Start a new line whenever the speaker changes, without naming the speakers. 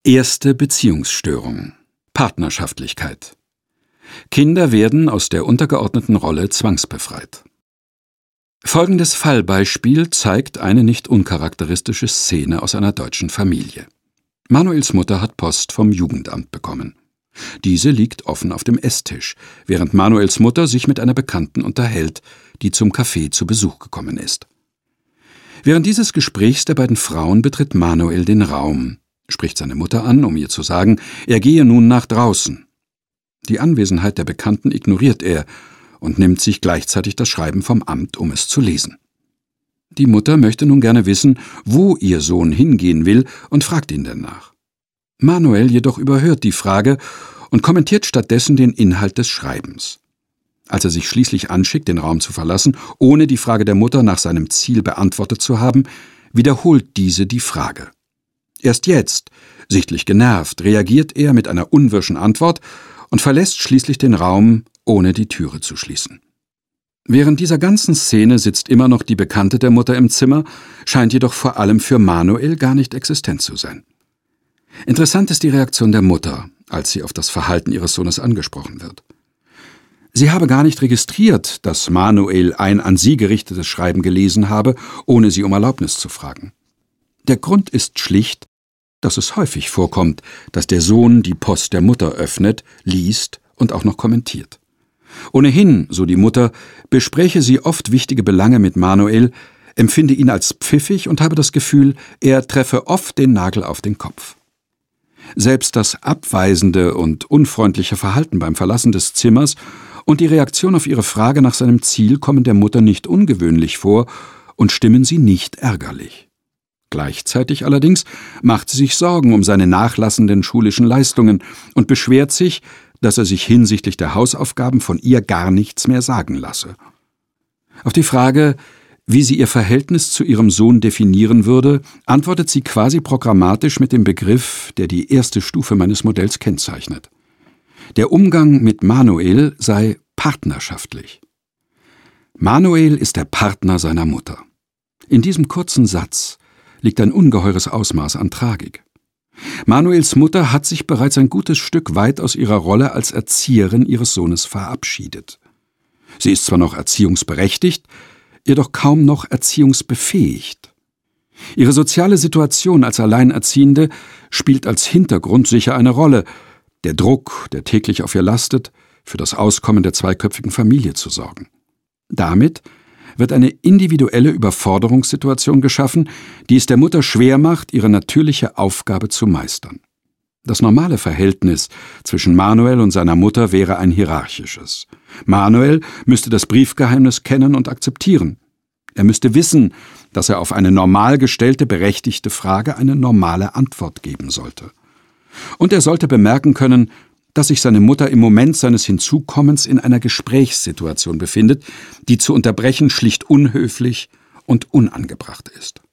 Erste Beziehungsstörung. Partnerschaftlichkeit. Kinder werden aus der untergeordneten Rolle zwangsbefreit. Folgendes Fallbeispiel zeigt eine nicht uncharakteristische Szene aus einer deutschen Familie. Manuels Mutter hat Post vom Jugendamt bekommen. Diese liegt offen auf dem Esstisch, während Manuels Mutter sich mit einer Bekannten unterhält, die zum Café zu Besuch gekommen ist. Während dieses Gesprächs der beiden Frauen betritt Manuel den Raum, spricht seine Mutter an, um ihr zu sagen, er gehe nun nach draußen. Die Anwesenheit der Bekannten ignoriert er und nimmt sich gleichzeitig das Schreiben vom Amt, um es zu lesen. Die Mutter möchte nun gerne wissen, wo ihr Sohn hingehen will und fragt ihn danach. Manuel jedoch überhört die Frage und kommentiert stattdessen den Inhalt des Schreibens. Als er sich schließlich anschickt, den Raum zu verlassen, ohne die Frage der Mutter nach seinem Ziel beantwortet zu haben, wiederholt diese die Frage. Erst jetzt, sichtlich genervt, reagiert er mit einer unwirschen Antwort und verlässt schließlich den Raum, ohne die Türe zu schließen. Während dieser ganzen Szene sitzt immer noch die Bekannte der Mutter im Zimmer, scheint jedoch vor allem für Manuel gar nicht existent zu sein. Interessant ist die Reaktion der Mutter, als sie auf das Verhalten ihres Sohnes angesprochen wird. Sie habe gar nicht registriert, dass Manuel ein an sie gerichtetes Schreiben gelesen habe, ohne sie um Erlaubnis zu fragen. Der Grund ist schlicht, dass es häufig vorkommt, dass der Sohn die Post der Mutter öffnet, liest und auch noch kommentiert. Ohnehin, so die Mutter, bespreche sie oft wichtige Belange mit Manuel, empfinde ihn als pfiffig und habe das Gefühl, er treffe oft den Nagel auf den Kopf. Selbst das abweisende und unfreundliche Verhalten beim Verlassen des Zimmers und die Reaktion auf ihre Frage nach seinem Ziel kommen der Mutter nicht ungewöhnlich vor und stimmen sie nicht ärgerlich. Gleichzeitig allerdings macht sie sich Sorgen um seine nachlassenden schulischen Leistungen und beschwert sich, dass er sich hinsichtlich der Hausaufgaben von ihr gar nichts mehr sagen lasse. Auf die Frage, wie sie ihr Verhältnis zu ihrem Sohn definieren würde, antwortet sie quasi programmatisch mit dem Begriff, der die erste Stufe meines Modells kennzeichnet. Der Umgang mit Manuel sei partnerschaftlich. Manuel ist der Partner seiner Mutter. In diesem kurzen Satz liegt ein ungeheures Ausmaß an Tragik. Manuels Mutter hat sich bereits ein gutes Stück weit aus ihrer Rolle als Erzieherin ihres Sohnes verabschiedet. Sie ist zwar noch erziehungsberechtigt, jedoch kaum noch erziehungsbefähigt. Ihre soziale Situation als Alleinerziehende spielt als Hintergrund sicher eine Rolle, der Druck, der täglich auf ihr lastet, für das Auskommen der zweiköpfigen Familie zu sorgen. Damit wird eine individuelle Überforderungssituation geschaffen, die es der Mutter schwer macht, ihre natürliche Aufgabe zu meistern. Das normale Verhältnis zwischen Manuel und seiner Mutter wäre ein hierarchisches. Manuel müsste das Briefgeheimnis kennen und akzeptieren. Er müsste wissen, dass er auf eine normal gestellte, berechtigte Frage eine normale Antwort geben sollte. Und er sollte bemerken können, dass sich seine Mutter im Moment seines Hinzukommens in einer Gesprächssituation befindet, die zu unterbrechen schlicht unhöflich und unangebracht ist.